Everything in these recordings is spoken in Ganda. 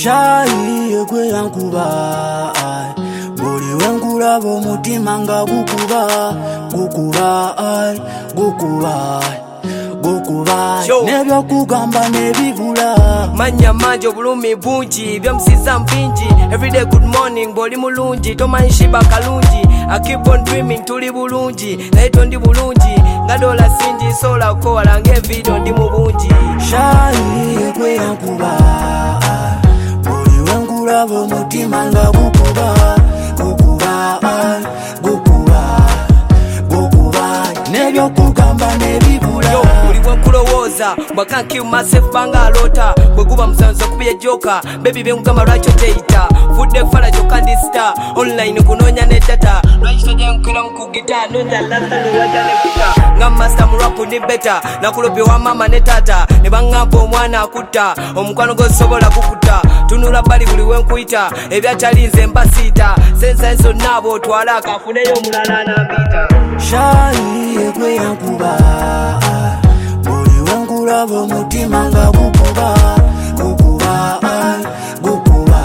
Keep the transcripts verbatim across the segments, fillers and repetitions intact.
Shayi gwe yankuba buli wenkulaba omutima nga gukuba gukuba gukuba gukuba nebyokugamba nebibula manya manje obulumi bungi byomusiza mpingi. Everyday good morning boli mulungi tomanyi shiba kalungi. I keep on dreaming tuli bulungi naye tondi bulungi nga dola singi sola kola ng'evidio ndi mu bungi. Shayi gwe yankuba buli wenkulaba omutima nga gukuba gukuba gukuba gukuba nebyokugamba nebibula. Buli wenkulowooza but I can't kill myself banga alota bwe guba musanzo kubiye joka baby bengugamba lwakyo teyita fudde fala kyokka ndi star online kunoonya ne data lwaki tojja nkwira mukugita noza lasta newajja ne kuta nga master mu rap ni beta nakulopye wa mama ne tata ne baŋŋamba omwana akutta omukwano gosobola kukuta tunula bali buli wenkuyita ebyatali nze mbasiita sensa zonna abo otwala akafuneyo omulala anambita. Shayi gwe yankuba buli wenkulaba omutima nga gukuba gukuba gukuba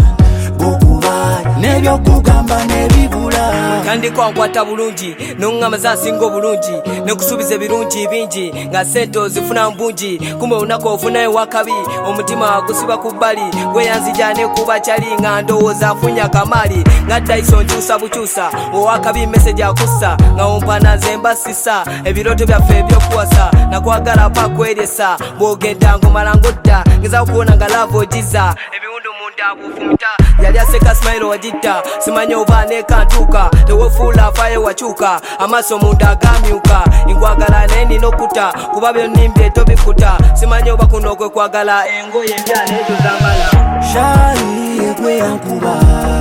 gukuba nebyokugamba nebibula. Tandika nkwata bulungi noŋŋamba zasinga obulungi nekusuubiza ebirungi bingi nga sente ozifuna mbungi kumbe olunaku ofunayo wakabi omutima gusiba ku bbali gweyanzija nekuba kyali nga ndowooza afunya kamali nga Dyson kyusa bukyusa owakabi message akussa nga wompana nze mbasisa ebirooto byaffe ebyokuwasa nakwagala pakweryesa bwogenda ngomala ngodda ngeza kuwona nga lava ogiza ebiwundu munda bufumuta yali aseka smile wagitta simanye oba nekantuuka tewefuula afayo wakyuka amaaso munda agamyuka nkwagala naye nina okuta kuba byonnimbye tobikuta simanye oba kuno kwe kwagala engoye embyana ezo zambala. Shayi gwe yankuba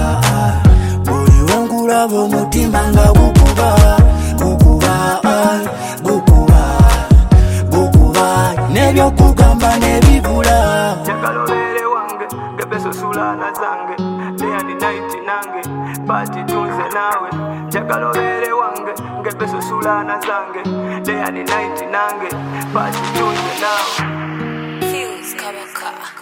buli wenkulaba omutima nga gukuba gukuba gukuba gukuba nebyokugamba nebibula. Njagala obeere wange gebeso sulana zange day and night nange party tunze nawe. Njagala obeere wange gebeso sulana zange day and night nange party tunze nawe. Feels Kabaka.